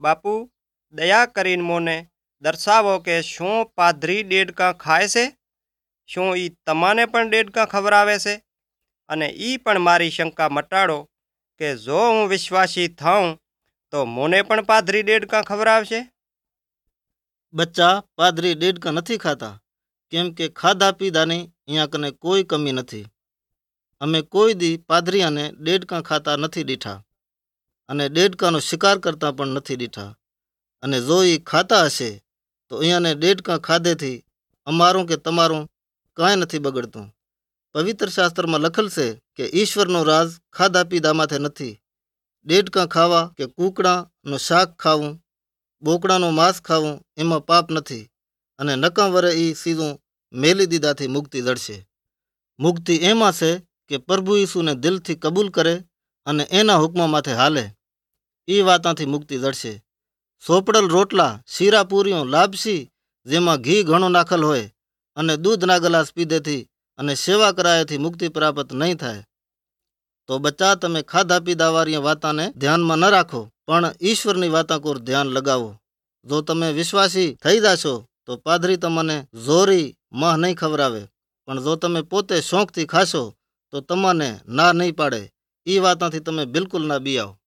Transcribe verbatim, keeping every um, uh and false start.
બાપુ, દયા કરીને મને દર્શાવો કે શું પાદરી દેડકાં ખાય છે? શું એ તમાને પણ દેડકાં ખવડાવે છે? અને એ પણ મારી શંકા મટાડો કે જો હું વિશ્વાસી થાઉં તો મને પણ પાદરી દેડકાં ખવડાવશે? બચ્ચા પાદરી દેડકા નથી ખાતા, કેમ કે ખાધા પીધાની અહીંયા કને કોઈ કમી નથી. અમે કોઈ દી પાદરીયાને દેડકા ખાતા નથી દીઠા, અને દેડકાનો શિકાર કરતા પણ નથી દીઠા. અને જો એ ખાતા હશે તો અહીંયાને દેડકા ખાધેથી અમારું કે તમારું કાંઈ નથી બગડતું. પવિત્ર શાસ્ત્રમાં લખેલ છે કે ઈશ્વરનો રાજ ખાધા પીધામાંથી નથી. દેડકા ખાવા કે કૂકડાનું શાક ખાવું, બોકડાનું માંસ ખાવું એમાં પાપ નથી, અને નકામ વરે એ સીધું મેલી દીધાથી મુક્તિ જળશે. મુક્તિ એમાં છે કે પ્રભુ ઈસુને દિલથી કબૂલ કરે અને એના હુકમો માથે હાલે. એ વાતાથી મુક્તિ જળશે. સોપડેલ રોટલા, શીરા પૂરીઓ, લાપસી જેમાં ઘી ઘણું નાખેલ હોય અને દૂધના ગ્લાસ પીધેથી અને સેવા કરાયેથી મુક્તિ પ્રાપ્ત નહીં થાય. તો બચ્ચા, તમે ખાધા પીધા વાળી વાતાને ધ્યાનમાં ન રાખો, પણ ઈશ્વરની વાતા કોર ધ્યાન લગાવો. જો તમે વિશ્વાસી થઈ જાશો તો પાદરી તમને જોરી મહ નહીં ખવડાવે, પણ જો તમે પોતે શોખથી ખાશો તો તમને ના નહીં પાડે. એ વાતાથી તમે બિલકુલ ના બિયાઓ.